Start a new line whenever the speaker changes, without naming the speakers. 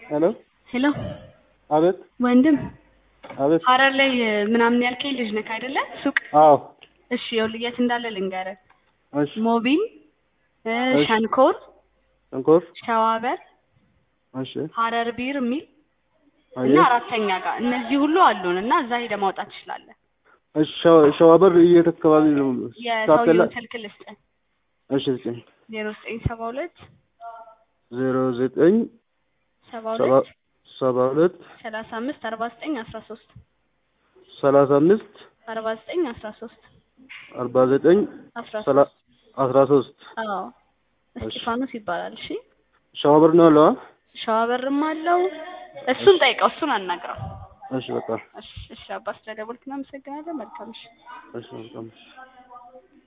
ሄሎ
ሄሎ
አቤት
ወንድም
አቤት
ሐረር ላይ ምናምን ያልከኝ ልጅ ነህ አይደለ? ሱቅ
አዎ
እሺ፣ ይኸውልህ የት እንዳለ ልንገርህ።
እሺ
ሞቢል፣
እሺ
ሸንኮር፣
እንኮር
ሸዋበር፣
እሺ
ሐረር ቢር የሚል እና
አየህ
አራተኛ ጋር እነዚህ ሁሉ አሉን እና እዛ ሄደህ ማውጣት ትችላለህ።
እሺ ሸዋበር የት አካባቢ ነው? ታፔላ
የሰውየውን ስልክ ልስጥህ።
እሺ ዘጠኝ
0972
09
72
72
35 49 13
35
49 13
49
13
13
አዎ እስጢፋኖስ ይባላል። እሺ
ሸዋበር ነው ያለው?
ሸዋበርም አለው። እሱን ጠይቀው፣ እሱን አናግረው።
እሺ በቃ
እሺ አባስ ስለደወልክ እናመሰግናለን። መልካም እሺ።
እሺ በቃ